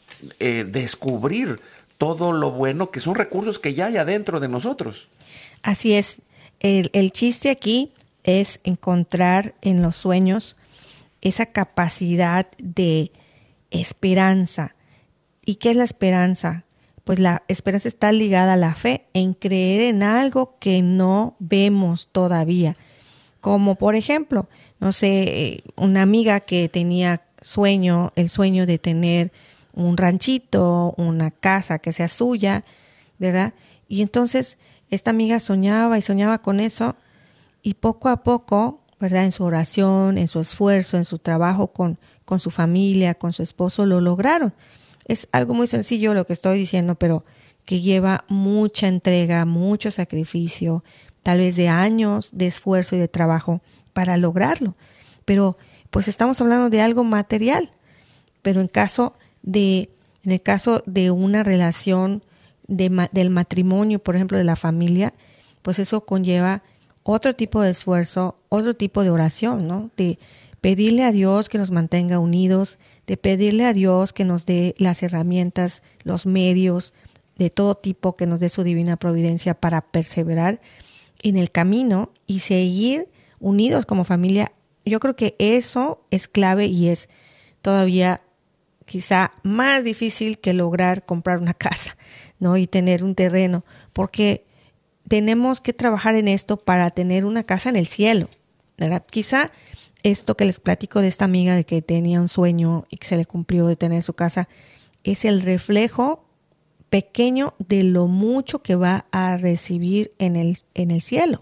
descubrir todo lo bueno, que son recursos que ya hay adentro de nosotros. Así es. El chiste aquí es encontrar en los sueños esa capacidad de esperanza. ¿Y qué es la esperanza? Pues la esperanza está ligada a la fe, en creer en algo que no vemos todavía. Como por ejemplo, no sé, una amiga que tenía el sueño de tener un ranchito, una casa que sea suya, ¿verdad? Y entonces esta amiga soñaba y soñaba con eso y poco a poco, ¿verdad? En su oración, en su esfuerzo, en su trabajo con su familia, con su esposo, lo lograron. Es algo muy sencillo lo que estoy diciendo, pero que lleva mucha entrega, mucho sacrificio, tal vez de años de esfuerzo y de trabajo para lograrlo. Pero pues estamos hablando de algo material, pero en el caso de una relación del matrimonio, por ejemplo, de la familia, pues eso conlleva otro tipo de esfuerzo, otro tipo de oración, ¿no? De pedirle a Dios que nos mantenga unidos, de pedirle a Dios que nos dé las herramientas, los medios de todo tipo, que nos dé su divina providencia para perseverar en el camino y seguir unidos como familia. Yo creo que eso es clave y es todavía quizá más difícil que lograr comprar una casa, ¿no? Y tener un terreno, porque tenemos que trabajar en esto para tener una casa en el cielo, ¿verdad? Quizá esto que les platico de esta amiga de que tenía un sueño y que se le cumplió de tener su casa, es el reflejo pequeño de lo mucho que va a recibir en el cielo.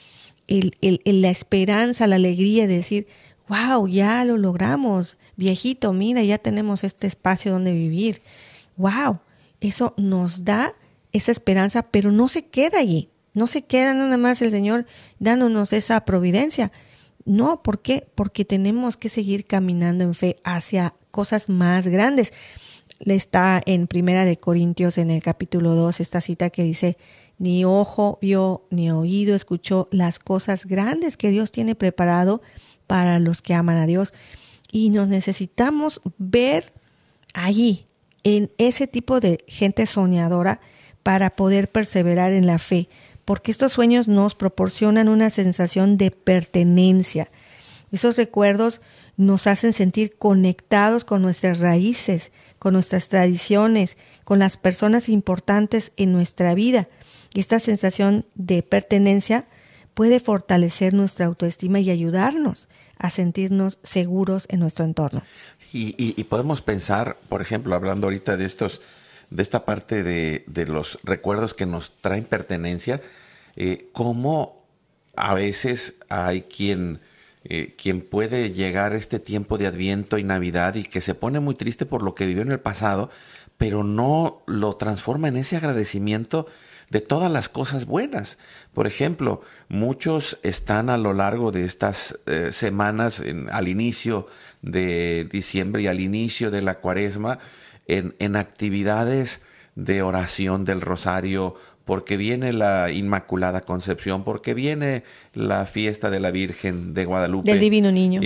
La esperanza, la alegría de decir, wow, ya lo logramos, viejito, mira, ya tenemos este espacio donde vivir. Wow, eso nos da esa esperanza, pero no se queda allí. No se queda nada más el Señor dándonos esa providencia. No, ¿por qué? Porque tenemos que seguir caminando en fe hacia cosas más grandes. Está en Primera de Corintios, en el capítulo 2, esta cita que dice, ni ojo vio, ni oído escuchó las cosas grandes que Dios tiene preparado para los que aman a Dios. Y nos necesitamos ver allí, en ese tipo de gente soñadora, para poder perseverar en la fe, porque estos sueños nos proporcionan una sensación de pertenencia. Esos recuerdos nos hacen sentir conectados con nuestras raíces, con nuestras tradiciones, con las personas importantes en nuestra vida. Y esta sensación de pertenencia puede fortalecer nuestra autoestima y ayudarnos a sentirnos seguros en nuestro entorno. Y podemos pensar, por ejemplo, hablando ahorita de esta parte de los recuerdos que nos traen pertenencia, cómo a veces hay quien puede llegar este tiempo de Adviento y Navidad y que se pone muy triste por lo que vivió en el pasado, pero no lo transforma en ese agradecimiento de todas las cosas buenas. Por ejemplo, muchos están a lo largo de estas semanas, al inicio de diciembre y al inicio de la Cuaresma, en actividades de oración del Rosario, porque viene la Inmaculada Concepción, porque viene la fiesta de la Virgen de Guadalupe. Del Divino Niño.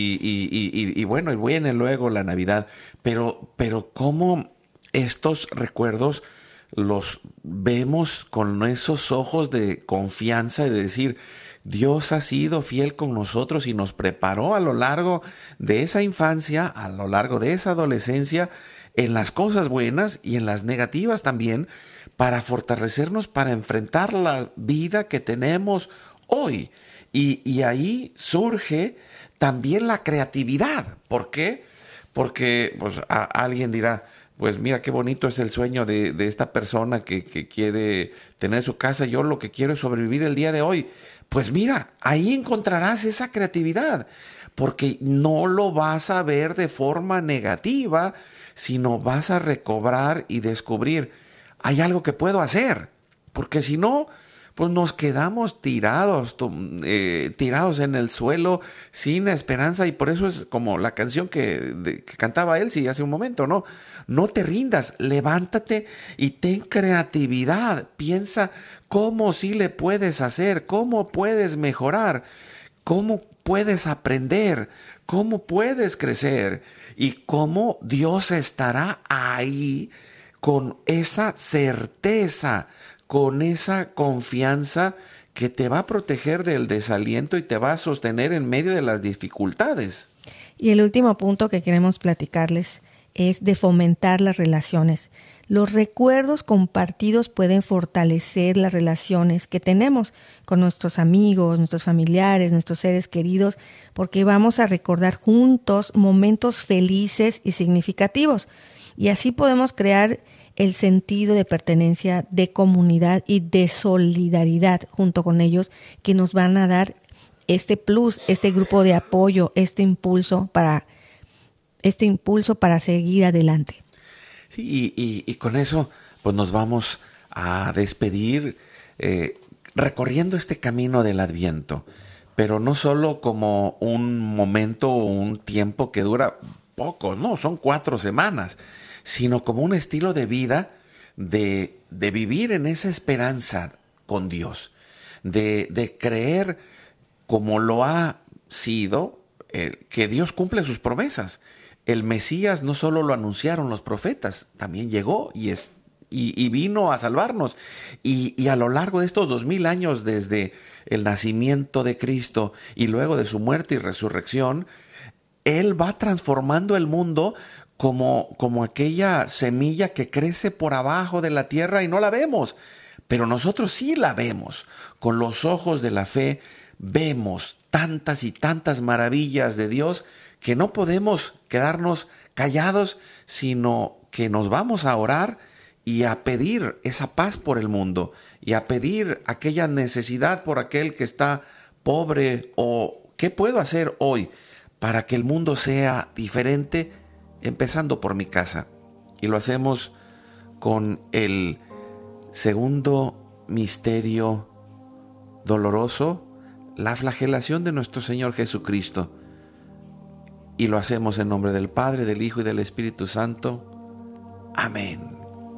Y bueno, y viene luego la Navidad. Pero cómo estos recuerdos los vemos con esos ojos de confianza y de decir, Dios ha sido fiel con nosotros y nos preparó a lo largo de esa infancia, a lo largo de esa adolescencia, en las cosas buenas y en las negativas también, para fortalecernos, para enfrentar la vida que tenemos hoy. Y ahí surge también la creatividad. ¿Por qué? Porque pues, alguien dirá, pues mira qué bonito es el sueño de esta persona que quiere tener su casa. Yo lo que quiero es sobrevivir el día de hoy. Pues mira, ahí encontrarás esa creatividad, porque no lo vas a ver de forma negativa, sino vas a recobrar y descubrir, hay algo que puedo hacer, porque si no, pues nos quedamos tirados en el suelo sin esperanza. Y por eso es como la canción que cantaba Elsie hace un momento, ¿no? No te rindas, levántate y ten creatividad. Piensa cómo sí le puedes hacer, cómo puedes mejorar, cómo puedes aprender, cómo puedes crecer y cómo Dios estará ahí con esa certeza, con esa confianza que te va a proteger del desaliento y te va a sostener en medio de las dificultades. Y el último punto que queremos platicarles es de fomentar las relaciones. Los recuerdos compartidos pueden fortalecer las relaciones que tenemos con nuestros amigos, nuestros familiares, nuestros seres queridos, porque vamos a recordar juntos momentos felices y significativos. Y así podemos crear el sentido de pertenencia, de comunidad y de solidaridad junto con ellos, que nos van a dar este plus, este grupo de apoyo, este impulso para seguir adelante. Sí, y con eso pues nos vamos a despedir recorriendo este camino del Adviento, pero no solo como un momento o un tiempo que dura poco, no, son 4 semanas, sino como un estilo de vida de vivir en esa esperanza con Dios, de creer como lo ha sido, que Dios cumple sus promesas. El Mesías no solo lo anunciaron los profetas, también llegó y vino a salvarnos. Y a lo largo de estos 2000 años, desde el nacimiento de Cristo y luego de su muerte y resurrección, Él va transformando el mundo como aquella semilla que crece por abajo de la tierra y no la vemos. Pero nosotros sí la vemos. Con los ojos de la fe vemos tantas y tantas maravillas de Dios que no podemos quedarnos callados, sino que nos vamos a orar y a pedir esa paz por el mundo y a pedir aquella necesidad por aquel que está pobre, o qué puedo hacer hoy para que el mundo sea diferente, empezando por mi casa. Y lo hacemos con el segundo misterio doloroso, la flagelación de nuestro Señor Jesucristo. Y lo hacemos en nombre del Padre, del Hijo y del Espíritu Santo. Amén.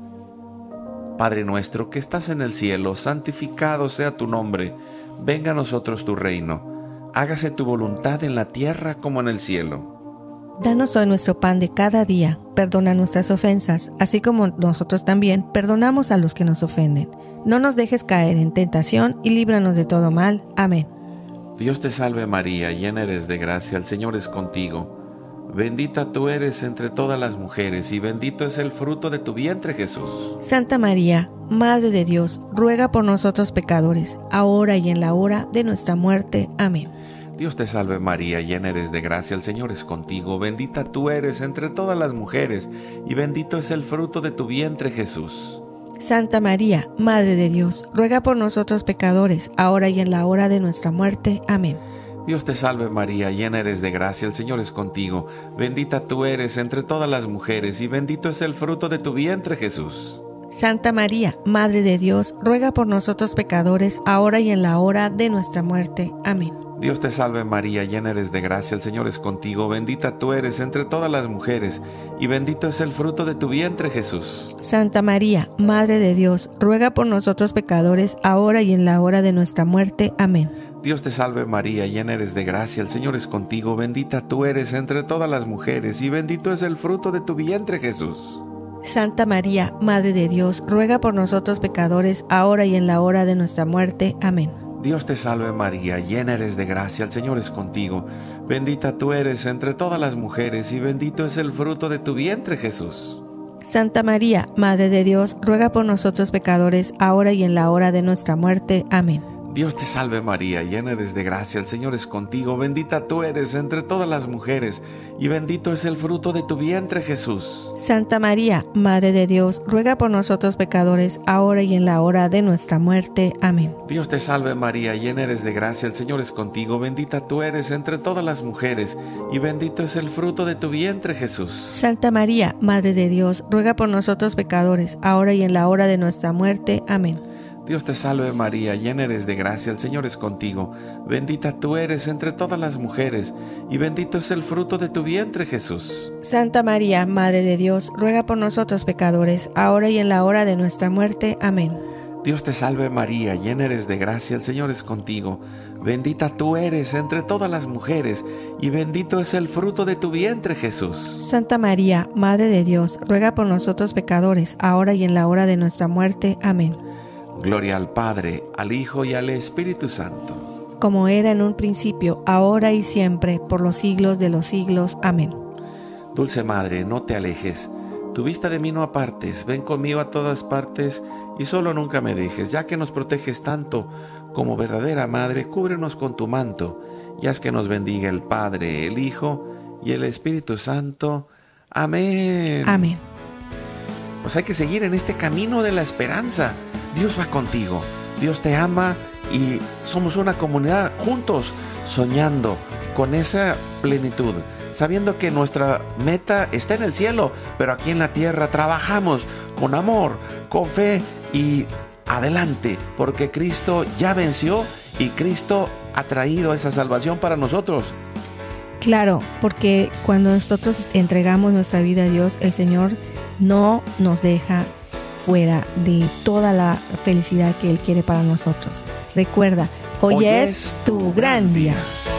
Padre nuestro que estás en el cielo, santificado sea tu nombre. Venga a nosotros tu reino. Hágase tu voluntad en la tierra como en el cielo. Danos hoy nuestro pan de cada día. Perdona nuestras ofensas, así como nosotros también perdonamos a los que nos ofenden. No nos dejes caer en tentación y líbranos de todo mal. Amén. Dios te salve María, llena eres de gracia, el Señor es contigo. Bendita tú eres entre todas las mujeres y bendito es el fruto de tu vientre, Jesús. Santa María, Madre de Dios, ruega por nosotros pecadores, ahora y en la hora de nuestra muerte. Amén. Dios te salve María, llena eres de gracia, el Señor es contigo. Bendita tú eres entre todas las mujeres y bendito es el fruto de tu vientre, Jesús. Santa María, Madre de Dios, ruega por nosotros pecadores, ahora y en la hora de nuestra muerte. Amén. Dios te salve María, llena eres de gracia, el Señor es contigo. Bendita tú eres entre todas las mujeres y bendito es el fruto de tu vientre, Jesús. Santa María, Madre de Dios, ruega por nosotros pecadores, ahora y en la hora de nuestra muerte. Amén. Dios te salve María, llena eres de gracia, el Señor es contigo. Bendita tú eres entre todas las mujeres y bendito es el fruto de tu vientre, Jesús. Santa María, Madre de Dios, ruega por nosotros pecadores, ahora y en la hora de nuestra muerte. Amén. Dios te salve María, llena eres de gracia, el Señor es contigo. Bendita tú eres entre todas las mujeres y bendito es el fruto de tu vientre, Jesús. Santa María, Madre de Dios, ruega por nosotros pecadores, ahora y en la hora de nuestra muerte. Amén. Dios te salve María, llena eres de gracia, el Señor es contigo. Bendita tú eres entre todas las mujeres y bendito es el fruto de tu vientre, Jesús. Santa María, Madre de Dios, ruega por nosotros pecadores, ahora y en la hora de nuestra muerte. Amén. Dios te salve María, llena eres de gracia, el Señor es contigo. Bendita tú eres entre todas las mujeres y bendito es el fruto de tu vientre, Jesús. Santa María, Madre de Dios, ruega por nosotros pecadores, ahora y en la hora de nuestra muerte. Amén. Dios te salve María, llena eres de gracia, el Señor es contigo. Bendita tú eres entre todas las mujeres y bendito es el fruto de tu vientre, Jesús. Santa María, Madre de Dios, ruega por nosotros pecadores, ahora y en la hora de nuestra muerte. Amén. Dios te salve María, llena eres de gracia, el Señor es contigo. Bendita tú eres entre todas las mujeres y bendito es el fruto de tu vientre, Jesús. Santa María, Madre de Dios, ruega por nosotros pecadores, ahora y en la hora de nuestra muerte. Amén. Dios te salve María, llena eres de gracia, el Señor es contigo. Bendita tú eres entre todas las mujeres y bendito es el fruto de tu vientre, Jesús. Santa María, Madre de Dios, ruega por nosotros pecadores, ahora y en la hora de nuestra muerte. Amén. Gloria al Padre, al Hijo y al Espíritu Santo. Como era en un principio, ahora y siempre, por los siglos de los siglos. Amén. Dulce Madre, no te alejes, tu vista de mí no apartes, ven conmigo a todas partes y solo nunca me dejes, ya que nos proteges tanto como verdadera Madre, cúbrenos con tu manto y haz que nos bendiga el Padre, el Hijo y el Espíritu Santo. Amén. Amén. Pues hay que seguir en este camino de la esperanza. Dios va contigo, Dios te ama y somos una comunidad juntos, soñando con esa plenitud, sabiendo que nuestra meta está en el cielo, pero aquí en la tierra trabajamos con amor, con fe y adelante, porque Cristo ya venció y Cristo ha traído esa salvación para nosotros. Claro, porque cuando nosotros entregamos nuestra vida a Dios, el Señor no nos deja fuera de toda la felicidad que Él quiere para nosotros. Recuerda, hoy es tu gran día.